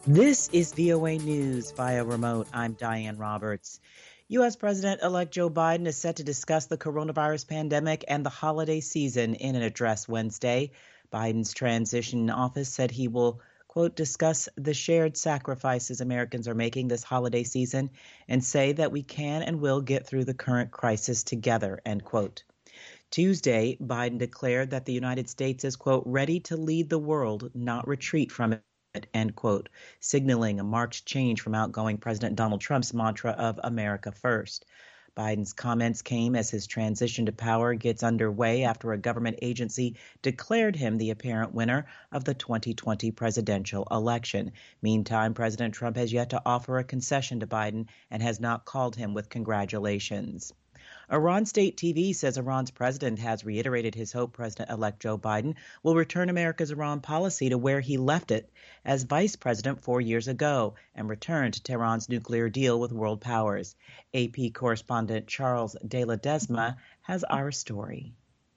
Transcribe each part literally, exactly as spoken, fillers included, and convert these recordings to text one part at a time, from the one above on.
This is V O A News via remote. I'm Diane Roberts. U S. President-elect Joe Biden is set to discuss the coronavirus pandemic and the holiday season in an address Wednesday. Biden's transition office said he will, quote, discuss the shared sacrifices Americans are making this holiday season and say that we can and will get through the current crisis together, end quote. Tuesday, Biden declared that the United States is, quote, ready to lead the world, not retreat from it, end quote, signaling a marked change from outgoing President Donald Trump's mantra of America first. Biden's comments came as his transition to power gets underway after a government agency declared him the apparent winner of the twenty twenty presidential election. Meantime, President Trump has yet to offer a concession to Biden and has not called him with congratulations. Iran State T V says Iran's president has reiterated his hope President-elect Joe Biden will return America's Iran policy to where he left it as vice president four years ago and return to Tehran's nuclear deal with world powers. A P correspondent Charles De La Desma has our story.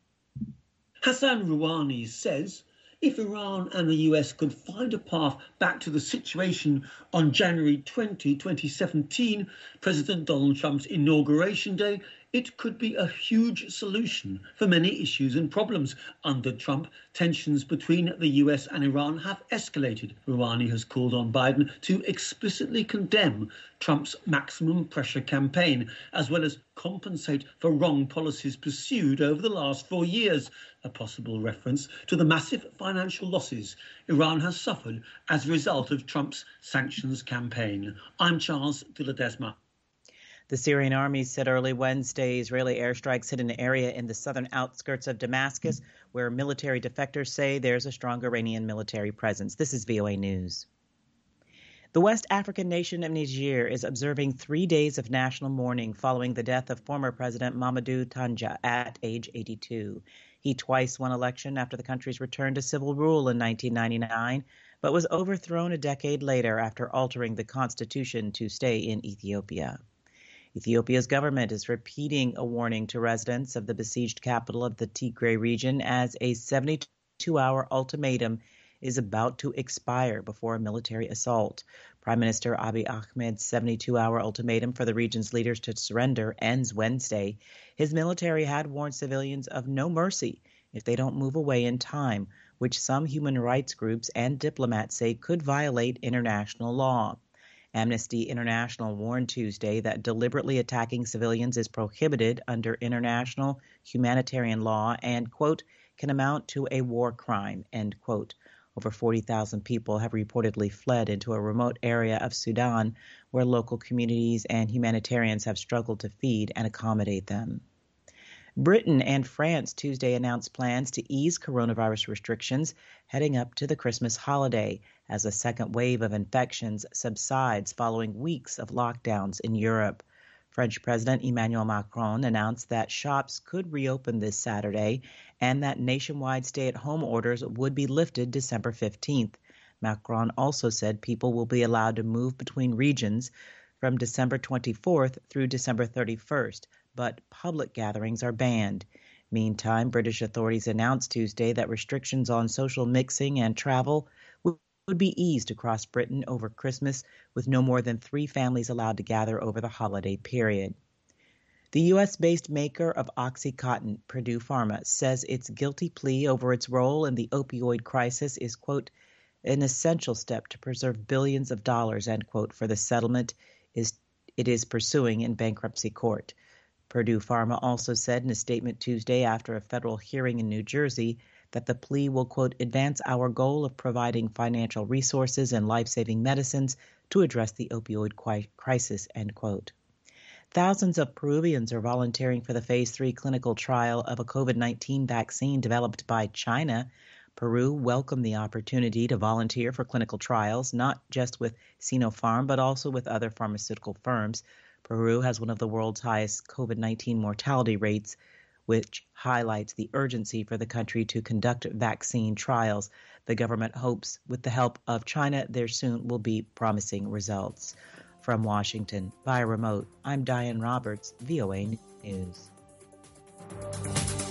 Hassan Rouhani says if Iran and the U S could find a path back to the situation on January twentieth, twenty seventeen, President Donald Trump's inauguration day, it could be a huge solution for many issues and problems. Under Trump, tensions between the U S and Iran have escalated. Rouhani has called on Biden to explicitly condemn Trump's maximum pressure campaign, as well as compensate for wrong policies pursued over the last four years, a possible reference to the massive financial losses Iran has suffered as a result of Trump's sanctions campaign. I'm Charles De La Desma. The Syrian army said early Wednesday Israeli airstrikes hit an area in the southern outskirts of Damascus where military defectors say there's a strong Iranian military presence. This is V O A News. The West African nation of Niger is observing three days of national mourning following the death of former President Mamadou Tanja at age eighty-two. He twice won election after the country's return to civil rule in nineteen ninety-nine, but was overthrown a decade later after altering the constitution to stay in Ethiopia. Ethiopia's government is repeating a warning to residents of the besieged capital of the Tigray region as a seventy-two hour ultimatum is about to expire before a military assault. Prime Minister Abiy Ahmed's seventy-two hour ultimatum for the region's leaders to surrender ends Wednesday. His military had warned civilians of no mercy if they don't move away in time, which some human rights groups and diplomats say could violate international law. Amnesty International warned Tuesday that deliberately attacking civilians is prohibited under international humanitarian law and, quote, can amount to a war crime, end quote. Over forty thousand people have reportedly fled into a remote area of Sudan where local communities and humanitarians have struggled to feed and accommodate them. Britain and France Tuesday announced plans to ease coronavirus restrictions heading up to the Christmas holiday as a second wave of infections subsides following weeks of lockdowns in Europe. French President Emmanuel Macron announced that shops could reopen this Saturday and that nationwide stay-at-home orders would be lifted December fifteenth. Macron also said people will be allowed to move between regions from December twenty-fourth through December thirty-first, but public gatherings are banned. Meantime, British authorities announced Tuesday that restrictions on social mixing and travel would be eased across Britain over Christmas, with no more than three families allowed to gather over the holiday period. The U S-based maker of OxyContin, Purdue Pharma, says its guilty plea over its role in the opioid crisis is, quote, an essential step to preserve billions of dollars, end quote, for the settlement is it is pursuing in bankruptcy court. Purdue Pharma also said in a statement Tuesday after a federal hearing in New Jersey that the plea will, quote, advance our goal of providing financial resources and life-saving medicines to address the opioid crisis, end quote. Thousands of Peruvians are volunteering for the phase three clinical trial of a COVID nineteen vaccine developed by China. Peru welcomed the opportunity to volunteer for clinical trials, not just with Sinopharm, but also with other pharmaceutical firms. Peru has one of the world's highest COVID nineteen mortality rates, which highlights the urgency for the country to conduct vaccine trials. The government hopes with the help of China, there soon will be promising results. From Washington, via remote, I'm Diane Roberts, V O A News.